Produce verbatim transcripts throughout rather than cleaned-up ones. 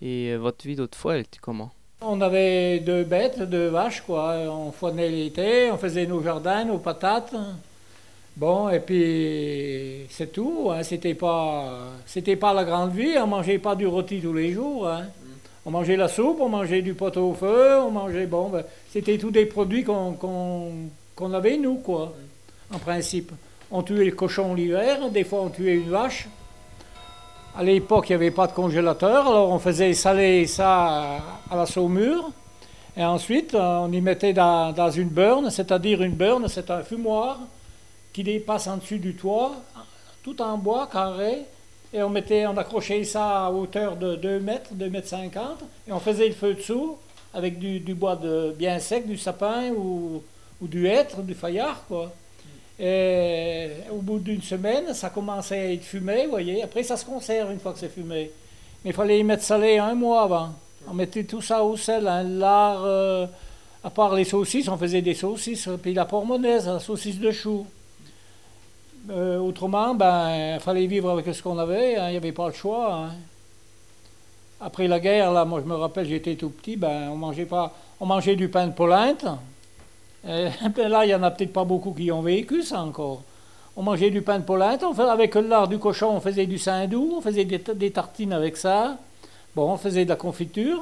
Et euh, votre vie d'autrefois, elle était comment? On avait deux bêtes, deux vaches, quoi. On fournait l'été, on faisait nos jardins, nos patates. Bon, et puis c'est tout, hein. C'était pas, c'était pas la grande vie. On mangeait pas du rôti tous les jours, hein. On mangeait la soupe, on mangeait du pot au feu, on mangeait, bon, ben, c'était tous des produits qu'on qu'on, qu'on avait nous, quoi, en principe. On tuait le cochon l'hiver, des fois on tuait une vache. À l'époque, il n'y avait pas de congélateur, alors on faisait saler ça à la saumure. Et ensuite, on y mettait dans, dans une burne, c'est-à-dire une burne, c'est un fumoir qui dépasse en dessus du toit, tout en bois carré. Et on, mettait, on accrochait ça à hauteur de deux mètres, deux mètres cinquante, et on faisait le feu dessous avec du, du bois de, bien sec, du sapin ou, ou du hêtre, du fayard, quoi. Et au bout d'une semaine, ça commençait à être fumé, vous voyez. Après, ça se conserve une fois que c'est fumé. Mais il fallait y mettre salé un mois avant. On mettait tout ça au sel, un lard, euh, à part les saucisses, on faisait des saucisses, puis la pormonaise, la saucisse de chou. Euh, autrement, ben, il fallait vivre avec ce qu'on avait, hein, il n'y avait pas le choix, hein. Après la guerre, là, moi je me rappelle, j'étais tout petit, ben, on mangeait pas, on mangeait du pain de polenta. Et, ben là, il n'y en a peut-être pas beaucoup qui ont vécu ça encore. On mangeait du pain de polenta, on faisait, avec le lard du cochon, on faisait du saindoux, on faisait des, des tartines avec ça. Bon, on faisait de la confiture.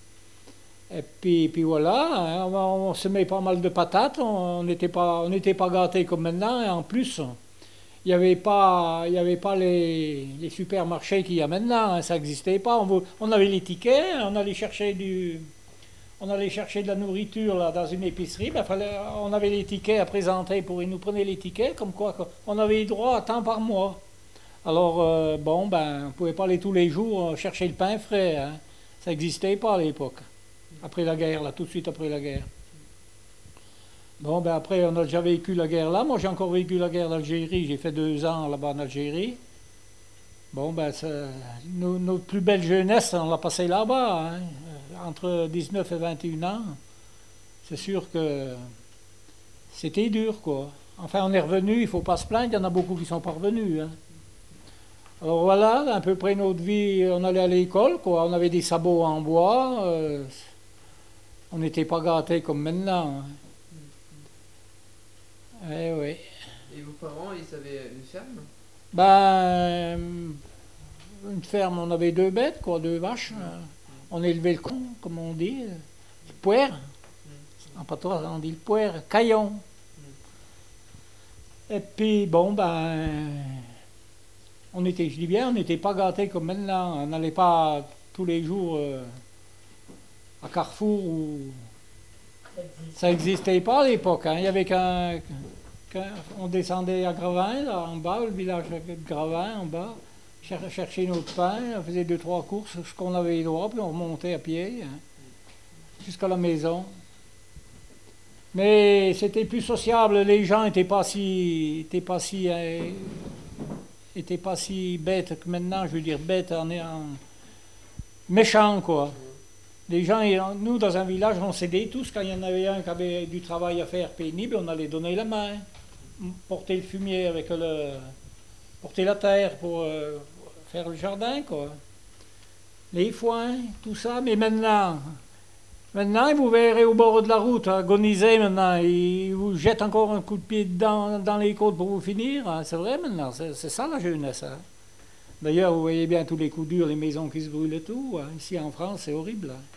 Et puis, puis voilà, hein, on, on semait pas mal de patates, on n'était pas, on n'était pas gâtés comme maintenant, et en plus, il n'y avait pas, il y avait pas les, les supermarchés qu'il y a maintenant, hein, ça n'existait pas. On, on avait les tickets, on allait chercher du, on allait chercher de la nourriture là, dans une épicerie, ben, fallait, on avait les tickets à présenter pour ils nous prenaient les tickets, comme quoi on avait droit à temps par mois. Alors, euh, bon, ben, on ne pouvait pas aller tous les jours chercher le pain frais, hein. Ça n'existait pas à l'époque, après la guerre, là, tout de suite après la guerre. Bon, ben après, on a déjà vécu la guerre là. Moi, j'ai encore vécu la guerre d'Algérie. J'ai fait deux ans là-bas en Algérie. Bon, ben, ça, nos, notre plus belle jeunesse, on l'a passée là-bas, hein, entre dix-neuf et vingt et un ans. C'est sûr que c'était dur, quoi. Enfin, on est revenu, il ne faut pas se plaindre, il y en a beaucoup qui sont pas revenus, hein. Alors voilà, à peu près notre vie, on allait à l'école, quoi. On avait des sabots en bois. Euh, on n'était pas gâtés comme maintenant, hein. Eh oui. Et vos parents, ils avaient une ferme? Ben, une ferme, on avait deux bêtes, quoi, deux vaches. Euh, On élevait le con, comme on dit, le puer. En patois, on dit le puer, caillon. Et puis, bon, ben, on était, je dis bien, on n'était pas gâtés comme maintenant. On n'allait pas tous les jours euh, à Carrefour ou. Ça n'existait pas à l'époque, hein. Il y avait qu'un. qu'un- On descendait à Gravin, là, en bas, le village de Gravin, en bas, cher- chercher notre pain, on faisait deux, trois courses, ce qu'on avait le droit, puis on remontait à pied, hein, jusqu'à la maison. Mais c'était plus sociable, les gens n'étaient pas si, étaient pas si, euh, étaient pas si bêtes que maintenant, je veux dire bêtes en, en méchants, quoi. Les gens, ils- nous, dans un village, on s'aidait tous. Quand il y en avait un qui avait du travail à faire pénible, on allait donner la main, porter le fumier avec le, porter la terre pour euh, faire le jardin, quoi. Les foins, tout ça. Mais maintenant, maintenant, vous verrez au bord de la route, agoniser maintenant, ils vous jettent encore un coup de pied dans, dans les côtes pour vous finir, hein. C'est vrai maintenant, c'est c'est ça la jeunesse, hein. D'ailleurs, vous voyez bien tous les coups durs, les maisons qui se brûlent et tout, hein. Ici en France, c'est horrible, hein.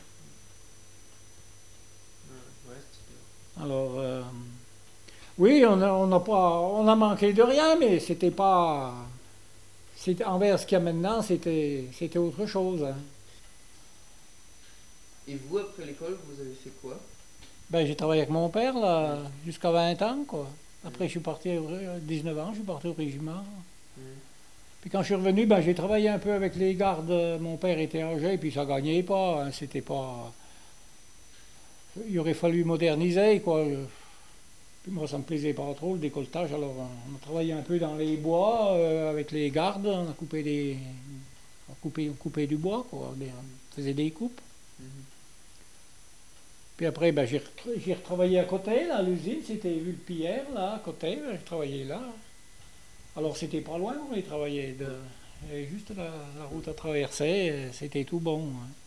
Ouais, c'était Alors, euh, oui, on a, on a pas, on a manqué de rien, mais c'était pas, c'était envers ce qu'il y a maintenant, c'était, c'était autre chose, hein. bien. Et vous, après l'école, vous avez fait quoi? Ben, j'ai travaillé avec mon père là, Mm. jusqu'à vingt ans, quoi. Après, Mm. je suis parti à dix-neuf ans, je suis parti au régiment. Mm. Puis quand je suis revenu, ben, j'ai travaillé un peu avec les gardes. Mon père était âgé, puis ça gagnait pas, hein. C'était pas, il aurait fallu moderniser, quoi. Puis moi, ça me plaisait pas trop le décolletage, alors on, on a travaillé un peu dans les bois euh, avec les gardes, on a coupé des, on coupait, on coupait du bois, quoi. Des- on faisait des coupes. Mhm. Puis après, ben, j'ai retra- j'ai retravaillé à côté, là, à l'usine, c'était Vulpillère, là, à côté, ben, j'ai travaillé là. Alors c'était pas loin, on y travaillait, de, et juste la, la route à traverser, euh, c'était tout bon, hein.